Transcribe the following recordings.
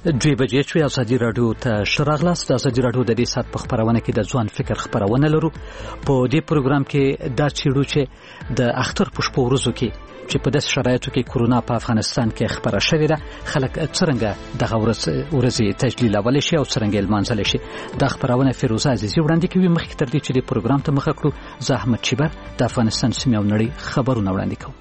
دوی بجې چې ازادي راډیو ته شراغلاست. ازادي راډیو د دې سات په خبرونه کې د ځوان فکر خبرونه لرو. په دې پروګرام کې دا چیرو چې د اختر په شپو ورځو کې چې په داس شرایطو کې کورونا په افغانستان کې خبره شوې ده، خلک څنګه دغه ورځې تجلیلول شي او څنګه لمانځل شي. د خبرونه فیروزه عزیزی وړاندې کوي. مخکې تر دې چې د پروګرام ته مخه کړو، زه احمد چیبر د افغانستان سیمې او نړۍ خبرونه وړاندې کوم.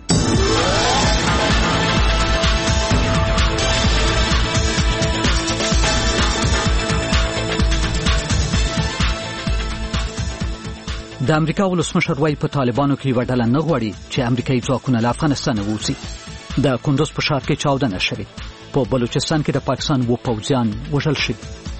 د امریکا ولسمشر وايي په طالبانو کې یو ډله نه غواړي چې امریکایي ځواکونه له افغانستان ووځي. د کندوز په ښار کې چاودنه شوې. په بلوچستان کې د پاکستان و پوځیان وژل شوي.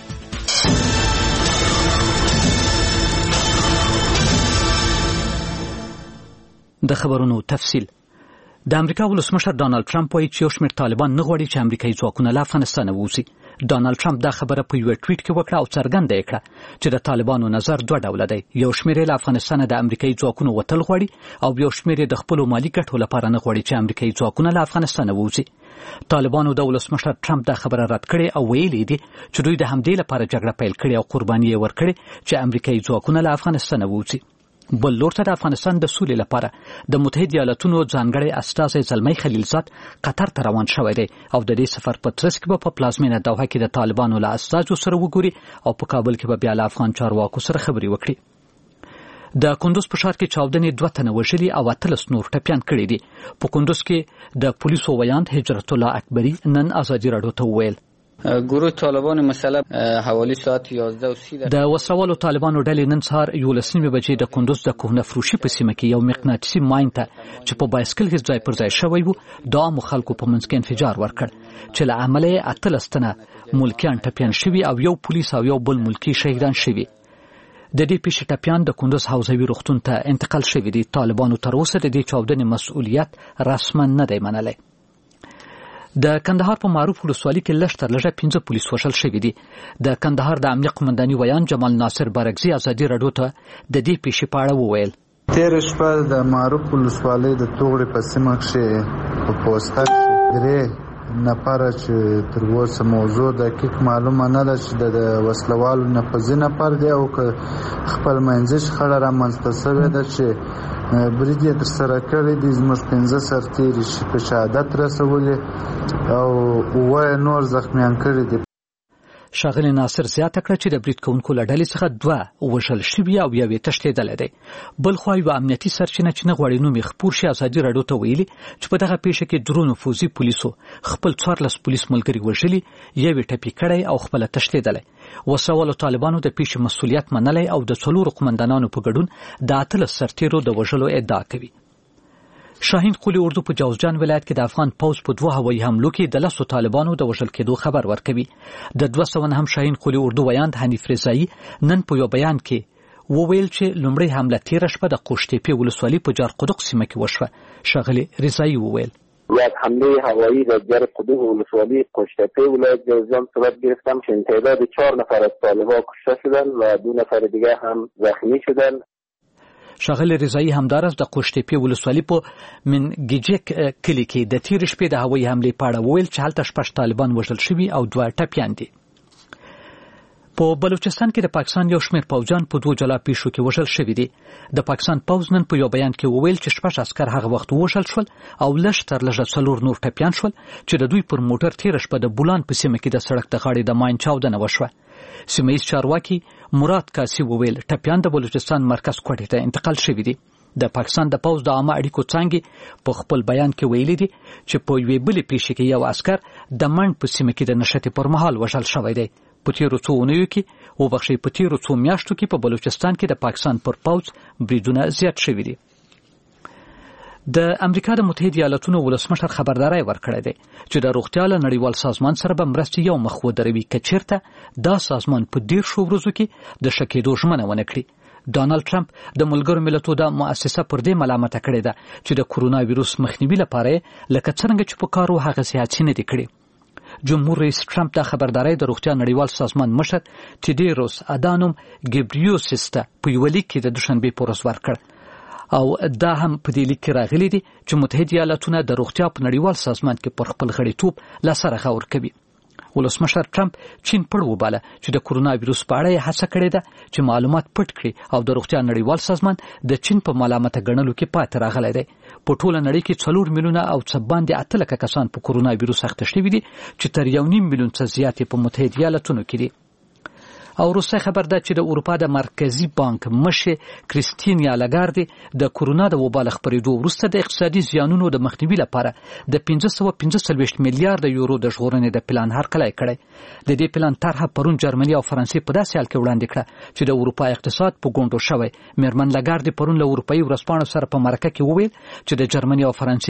د خبرونو تفصیل. د امریکا ولسمشر ډانلډ ټرمپ وايي چې یو شمېر طالبان نه غواړي چې امریکایي ځواکونه له افغانستان ووځي. ډانلډ ټرمپ دا خبره په یو ټویټ کې وکړه او څرګنده یې کړه چې د طالبانو نظر دوه ډوله دی. یو شمېر له افغانستان د امریکایي ځواکونو وتل غواړي او یو شمېر د خپل مالي ګټو لپاره نه غواړي چې امریکایي ځواکونه له افغانستان ووځي. طالبانو د ولسمشر ټرمپ دا خبره رد کړې او ویلي دي چې دوی د همدې لپاره جګړه پیل کړې او قرباني یې ورکړې چې امریکایي ځواکونه له افغانستان ووځي. بل لور ته د افغانستان د سولې لپاره د متحده ایالاتونو ځانګړی استازی زلمی خلیلزاد قطر ته روان شوی دی او د دې سفر په ترڅ کې په پلازمینه دوحه کې د طالبانو له استازو سره وګوري او په کابل کې به بیا له افغان چارواکو سره خبرې وکړي. د کندوز په ښار کې چاودنې 2 تنه وژلي او 13 نور ټپیان کړي دي. په کندوز کې د پولیسو ویاند هجرت الله اکبری نن ازادي راډیو ته وویل گروه طالبان مسلح حوالی ساعت 11:30 د وسلوالو طالبانو ډلې نن سهار 11 بجې د کندوز د کوهنه فروشي په سیمه کې یو مقناطیسي ماین ته چې په بایسکل کې ځای پر ځای شوی وو د عامو خلکو په منځ کې انفجار ورکړ چې له عمله 13 تنه ملکیان ټپیان شوي او یو پولیس او یو بل ملکی شهیدان شوي. د دې پیښې ټپیان د کندوز حوزوي روغتون ته انتقال شوي دي. طالبانو تر اوسه د دې چاودنې مسؤلیت رسما نه دی منلی. د کندهار په معروف ولسوالۍ کې لږ تر لږه 15 پولیس وژل شوي دي. د کندهار د امنیه قومنداني ویان جمال ناصر بارګزي ازادي راډیو ته د دې پیښې په اړه وویل. تیر شپه د معروف ولسوالۍ د توغړې په سیمه کې په پوسټه کې نفر چې تر اوسه موضوع دقیق معلومه نه ده چې د وسلوالو نفذي نفر دی او خپل منځي شخړه رامنځته شوې ده چې برید یې ترسره کړی دی. زموږ 15 سرتیري په شهادت رسولي او 9 نور زخمیان کړي دي. ښاغلي ناصر زیاته کړه چې د برید کوونکو له ډلې څخه 2 وژل شوي او یو یې تښتېدلی دی. بل خوا یوه امنیتي سرچینه چې نه غواړي نوم یې خپور شي ازادي راډیو ته ویلي چې په دغه پیښه کې درو نفوذي پولیسو خپل 14 پولیس ملګري وژلي، یو یې ټپي کړی او خپله تښتېدلی. وسلوالو طالبانو د پیښې مسؤلیت منلی او د 4 قومندانانو په ګډون د 18 سرتیرو د وژلو ادعا کوي. شاهین قلی اردو په جوزجان ولایت کې د افغان پوځ په 2 هوایي حملو کې د 10 طالبانو د وژل کېدو خبر ورکوي. د 209 شاهین قلی اردو ویاند حنیف رضایی نن په یو بیان کې وویل چې لومړی حمله تیره شپه د قوشتېپې ولسوالۍ په جارقدوق سیمه کې وشوه. ښاغلي رضایی وویل یک حمله هوایی در جارقدوق ولسوالی قوشتېپې ولایت جوزجان صورت گرفتم که تعداد 4 نفر از طالبان کشته شدند و 2 نفر دیگر هم زخمی شدند. ښاغلي رضایی همدارس د قوشتېپې ولسوالۍ په منګیجک کلي کې د تېرې شپې د هوایي حملې په اړه وویل چې هلته 6 طالبان وژل شوي او 2 ټپیان دي. په بلوچستان کې د پاکستان یو شمېر پوځیان په 2 جلا پیښو کې وژل شوي دي. د پاکستان پوځ نن په یو بیان کې وویل چې 6 عسکر هغه وخت وژل شول او لږ تر لږه 4 نور ټپیان شول چې د دوی پر موټر تېره شپه د بولان په سیمه کې د سړک د غاړې د ماین چاودنه وشوه. سیمه‌ییز چارواکي مراد کاسي وویل ټپیان د بلوچستان مرکز کوټې ته انتقال شوي دي. د پاکستان د پوځ د عامه اړیکو څانګې په خپل بیان کې ویلي دي چې په یوې بلې پیښې کې یو عسکر د منډ په سیمه کې د نښتې پر مهال وژل شوی دی. په تیرو څو اونیو کې په تیرو څو میاشتو کې په بلوچستان کې د پاکستان پر پوځ بریدونه زیات شوي دي. د امریکا د متحده ایالاتونو ولسمشر خبرداری ورکړی دی چې د روغتیا له نړیوال سازمان سره به مرستې یو مخ ودروي که چیرته دا سازمان په 10 ورځو کې د ښه کېدو ژمنه ونه کړي. ډانلډ ټرمپ د ملګرو ملتونو د مؤسسه پر دې ملامته کړې ده چې د کورونا ویروس مخنیوي لپاره لکه څنګه چې په کار و هغه هڅې نه دي کړې. جمهور رئیس ټرمپ د خبرداري د روغتیا نړیوال سازمان مشر تیډیروس ادانوم ګبریوسس ته په یو لیک کې د دوشنبه په ورځ ورکړ او دا هم په دې لیک کې راغلي دي چې متحده ایالاتونه د روغتیا په نړیوال سازمان کې پر خپل غړیتوب لاسره غور کوي. ولسمشر ټرمپ چین پړ وباله چې د کورونا وایروس په اړه هڅه کړې ده چې معلومات پټ کړي او د روغتیا نړیوال سازمان د چین په ملامت غنلو کې پاتې راغلی دی. په ټوله نړۍ کې 4 میلیونه او څه باندې 8 لکه کسان په کورونا وایروس اخته شوي دي چې تر 1.5 میلیون څخه زیات په متحده ایالاتونو کې دي. او روسي خبر ده چې د اروپا د مرکزی بانک مشر کریستین لاګاردي د کورونا د وبا خبرېدو وروسته د اقتصادي زیانونو د مخنیوي لپاره د 545 میلیارډ یورو د ژغورنې د پلان هرکلی کړی. د دې پلان طرحه پرون جرمني او فرانسې په داسې حال کې وړاندې کړه چې د اروپا اقتصاد په ګونډو شوی. میرمن لاګاردي پرون له اروپایي ورځپاڼو سره په مرکه کې وویل چې د جرمني او فرانسې